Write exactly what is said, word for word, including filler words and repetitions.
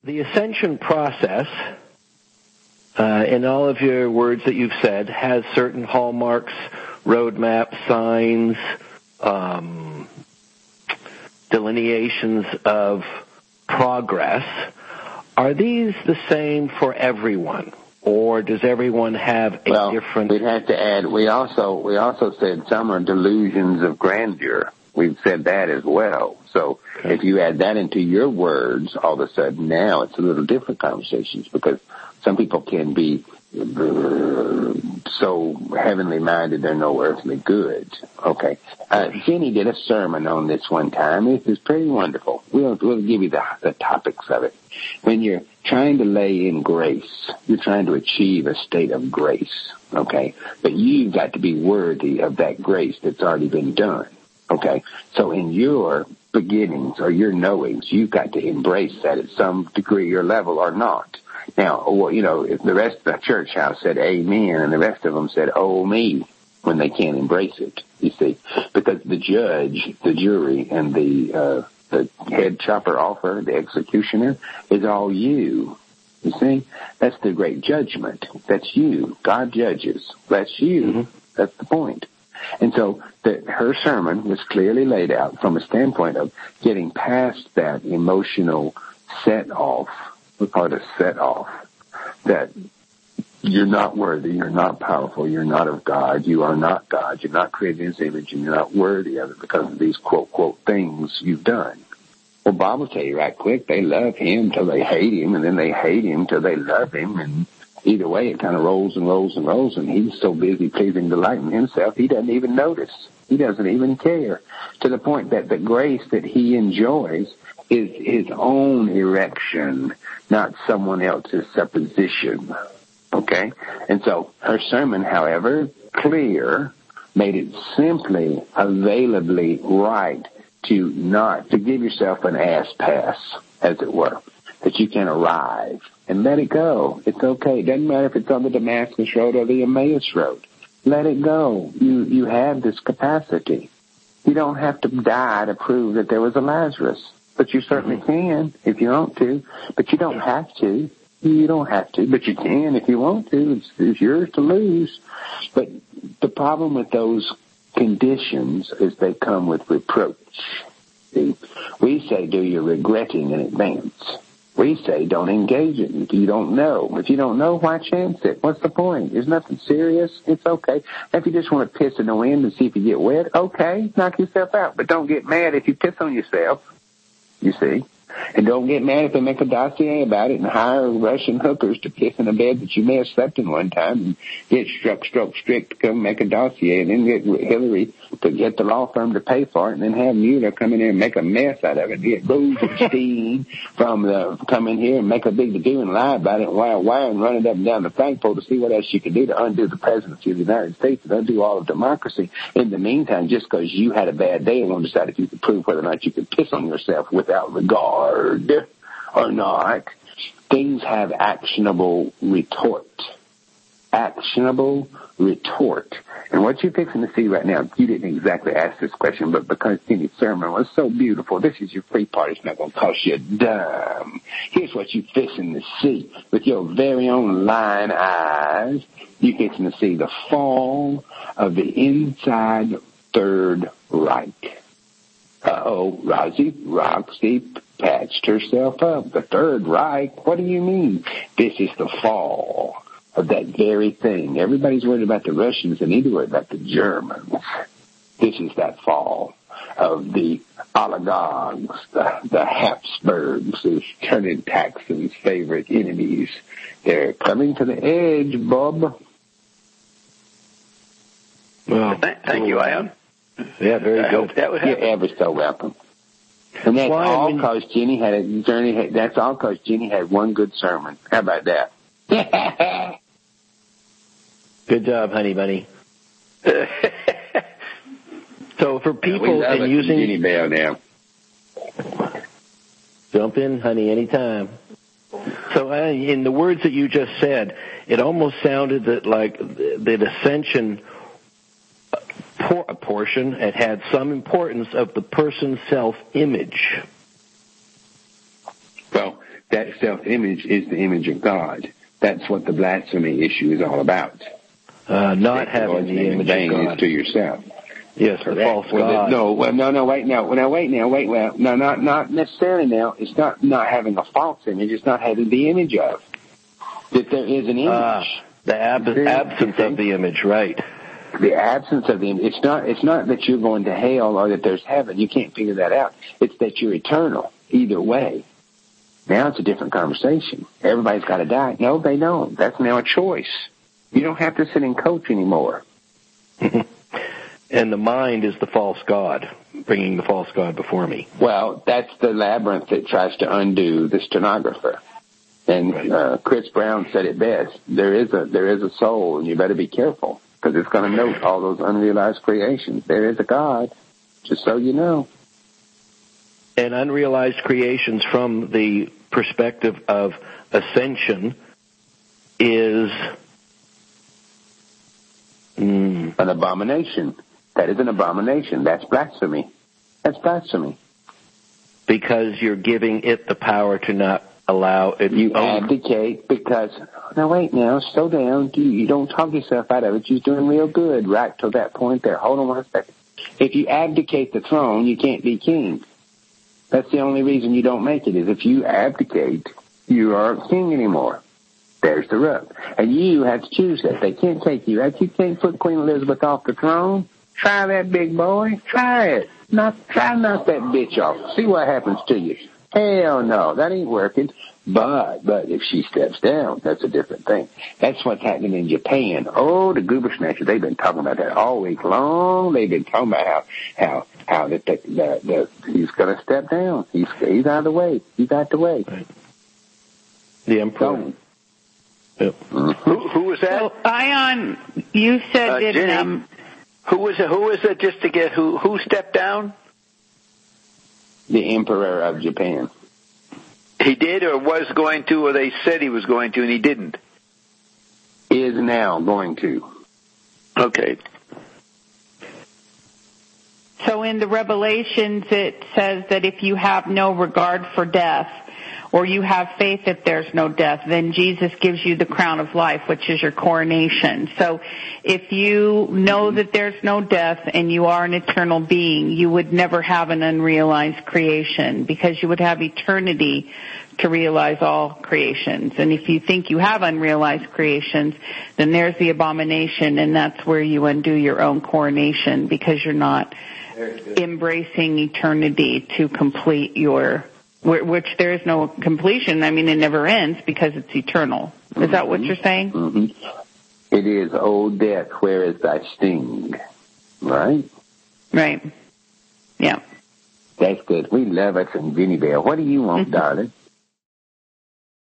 The ascension process, uh, in all of your words that you've said, has certain hallmarks, roadmaps, signs, um, delineations of progress. Are these the same for everyone, or does everyone have a well, different? We'd have to add. We also we also said some are delusions of grandeur. We've said that as well. So okay. If you add that into your words, all of a sudden now it's a little different conversations, because some people can be uh, so heavenly minded they're no earthly good. Okay. Uh, Jenny did a sermon on this one time. It was pretty wonderful. We'll, we'll give you the, the topics of it. When you're trying to lay in grace, you're trying to achieve a state of grace. Okay. But you've got to be worthy of that grace that's already been done. Okay, so in your beginnings or your knowings, you've got to embrace that at some degree or level or not. Now, well, you know, if the rest of the church house said amen and the rest of them said, oh, me, when they can't embrace it, you see, because the judge, the jury, and the, uh, the head chopper offer, the executioner, is all you. You see, that's the great judgment. That's you. God judges. That's you. Mm-hmm. That's the point. And so the, her sermon was clearly laid out from a standpoint of getting past that emotional set-off, we call it a set-off, that you're not worthy, you're not powerful, you're not of God, you are not God, you're not created in His image, and you're not worthy of it because of these quote-quote things you've done. Well, Bob will tell you right quick, they love Him till they hate Him, and then they hate Him till they love Him, and either way, it kind of rolls and rolls and rolls, and he's so busy pleasing, delighting himself, he doesn't even notice. He doesn't even care, to the point that the grace that he enjoys is his own erection, not someone else's supposition. Okay? And so her sermon, however clear, made it simply availably right to not, to give yourself an ass pass, as it were, that you can arrive. And let it go. It's okay. It doesn't matter if it's on the Damascus Road or the Emmaus Road. Let it go. You you have this capacity. You don't have to die to prove that there was a Lazarus. But you certainly mm-hmm. can if you want to. But you don't have to. You don't have to. But you can if you want to. It's, it's yours to lose. But the problem with those conditions is they come with reproach. See, we say, do your regretting in advance. We say don't engage it if you don't know. If you don't know, why chance it? What's the point? There's nothing serious. It's okay. If you just want to piss in the wind and see if you get wet, okay, knock yourself out. But don't get mad if you piss on yourself, you see. And don't get mad if they make a dossier about it and hire Russian hookers to piss in a bed that you may have slept in one time and get struck, stroke, strict to come make a dossier and then get Hillary to get the law firm to pay for it and then have Mueller come in here and make a mess out of it. Get Rosenstein from the, come in here and make a big to-do and lie about it and wire, wire and run it up and down the flagpole to see what else you can do to undo the presidency of the United States and undo all of democracy. In the meantime, just because you had a bad day and want to decide if you could prove whether or not you could piss on yourself without regard or not, things have actionable retort. Actionable retort. And what you're fixing to see right now, you didn't exactly ask this question, but because Jenny's sermon was so beautiful, this is your free part. It's not going to cost you a dime. Here's what you're fixing to see. With your very own lying eyes, you're fixing to see the fall of the inside Third Reich. Uh-oh, Rosie, Roxy patched herself up. The Third Reich? What do you mean? This is the fall of that very thing. Everybody's worried about the Russians and neither worried about the Germans. This is that fall of the oligarchs, the, the Habsburgs, who's turning Taxon's favorite enemies. They're coming to the edge, Bob. Well, th- thank you, Ian. Yeah, very I good. hope that would happen. You're ever so welcome. And that's Why, all I mean, because Jenny had a journey. Had, that's all because Jenny had one good sermon. How about that? Good job, honey bunny. So for people yeah, in using Jenny Bell now. Jump in, honey, anytime. So uh, in the words that you just said, it almost sounded that like that ascension por- portion, it had some importance of the person's self-image. Well, that self-image is the image of God. That's what the blasphemy issue is all about. Uh, not that having the image of God. Is to yourself. Yes, Correct. the false well, God. The, no, well, no, no, wait, now, now, wait, now, wait, well, no, not, not necessarily now. It's not not having a false image. It's not having the image of. That there is an image. Uh, the ab- absence of the image, right. The absence of the image. It's not, it's not that you're going to hell or that there's heaven. You can't figure that out. It's that you're eternal. Either way. Now it's a different conversation. Everybody's got to die. No, they don't. That's now a choice. You don't have to sit and coach anymore. And the mind is the false God, bringing the false God before me. Well, that's the labyrinth that tries to undo the stenographer. And uh, Chris Brown said it best. There is a there is a soul, and you better be careful, because it's going to note all those unrealized creations. There is a God, just so you know. And unrealized creations from the perspective of ascension is mm, an abomination. That is an abomination. That's blasphemy. That's blasphemy. Because you're giving it the power to not allow it. You abdicate because, now wait now, slow down. You, you don't talk yourself out of it. You're doing real good right to that point there. Hold on one second. If you abdicate the throne, you can't be king. That's the only reason you don't make it, is if you abdicate, you aren't king anymore. There's the rub. And you have to choose that. They can't take you out. You can't put Queen Elizabeth off the throne. Try that, big boy. Try it. Not, try knock that bitch off. See what happens to you. Hell no, that ain't working. But, but if she steps down, that's a different thing. That's what's happening in Japan. Oh, the goober snatchers, they've been talking about that all week long. They've been talking about how, how, how that the, the, the, he's going to step down. He's, he's out of the way. He's out the way. Right. The emperor. Yep. Mm-hmm. Who, who was that? So, Ion, you said uh, it. Jenny, Um, who was it? Who was it? Just to get who? Who stepped down? The emperor of Japan. He did, or was going to, or they said he was going to, and he didn't. Is now going to. Okay. So in the Revelations, it says that if you have no regard for death, or you have faith that there's no death, then Jesus gives you the crown of life, which is your coronation. So if you know that there's no death and you are an eternal being, you would never have an unrealized creation, because you would have eternity to realize all creations. And if you think you have unrealized creations, then there's the abomination, and that's where you undo your own coronation, because you're not embracing eternity to complete your, which there is no completion. I mean, it never ends because it's eternal. Is mm-hmm. that what you're saying? Mm-hmm. It is, O death, where is thy sting? Right? Right. Yeah. That's good. We love it from Vinnie Bell. What do you want, mm-hmm. darling?